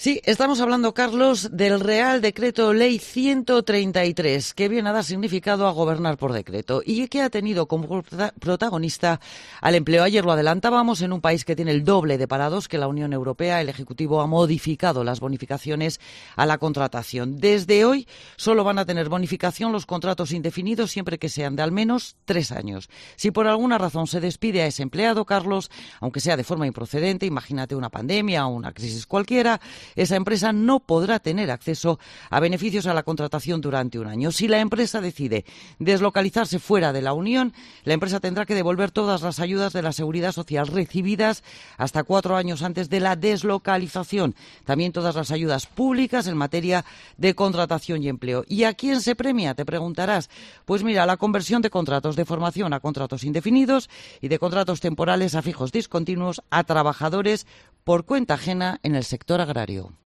Sí, estamos hablando, Carlos, del Real Decreto Ley 133, que viene a dar significado a gobernar por decreto y que ha tenido como protagonista al empleo. Ayer lo adelantábamos, en un país que tiene el doble de parados que la Unión Europea, el Ejecutivo ha modificado las bonificaciones a la contratación. Desde hoy solo van a tener bonificación los contratos indefinidos siempre que sean de al menos 3 años. Si por alguna razón se despide a ese empleado, Carlos, aunque sea de forma improcedente, imagínate una pandemia o una crisis cualquiera, esa empresa no podrá tener acceso a beneficios a la contratación durante un año. Si la empresa decide deslocalizarse fuera de la Unión, la empresa tendrá que devolver todas las ayudas de la Seguridad Social recibidas hasta 4 años antes de la deslocalización. También todas las ayudas públicas en materia de contratación y empleo. ¿Y a quién se premia?, te preguntarás. Pues mira, la conversión de contratos de formación a contratos indefinidos y de contratos temporales a fijos discontinuos a trabajadores por cuenta ajena en el sector agrario.